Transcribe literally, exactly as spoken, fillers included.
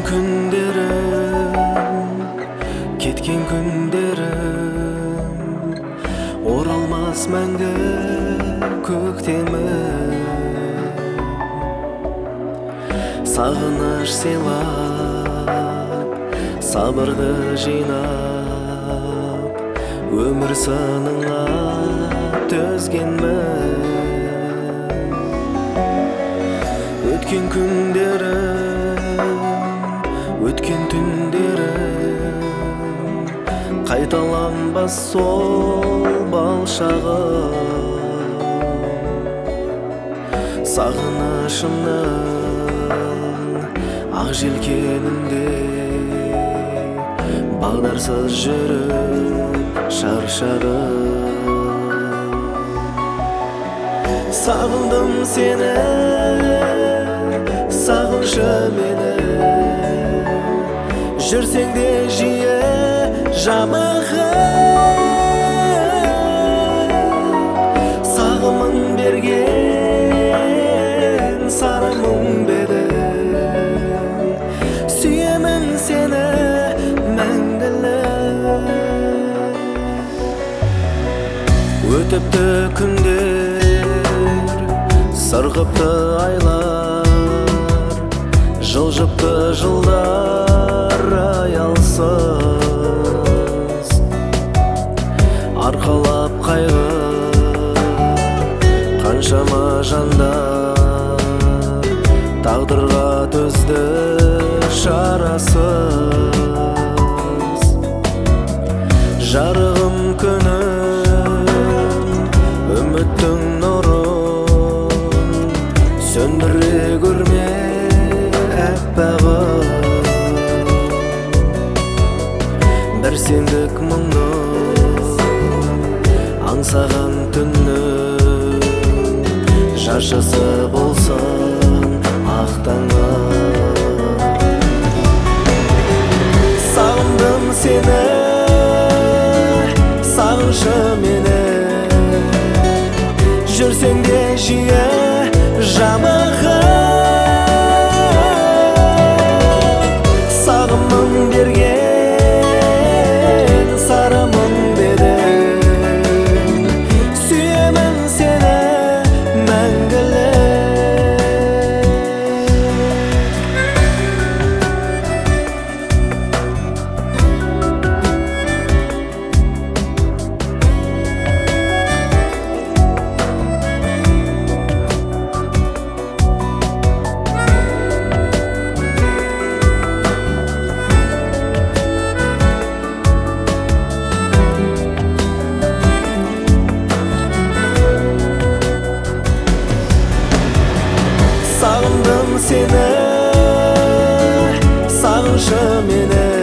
күндерім, кеткен күндерім, оралмас мәңгі көктемім. Сағыныш сыйлап, сабырды жинап, өмір сыныңа төзгенмін. Өткен күндерім, өткен түндерім, қайталанбас сол бал шағым. Сағынышымның ақ желкенінде бағдарсыз жүріп шаршадым. Сағындым сені, сағыншы мені, жүрсең де жиі жабығып. Сағымын берген сары мұң бедің, сүйемін сені мәңгілік. Өтіпті күндер, сырғыпты айлар, жылжыпты жылдар аялсыз. Арқалап қайғы қаншама жандар, тағдырға төзді шарасыз. Жарығым күнім, үміттің нұрын, сөндіре көрме әппағым. Бір сендік мұңды аңсаған түннің, жаршысы болсын ақ таңым. Сағындым сені, сағыншы мені, жүрсең де жиі жабығып. Сағымын берген сары мұң бедің, сүйемін сені мәңгілік. Сағындым сені, сағыншы мені,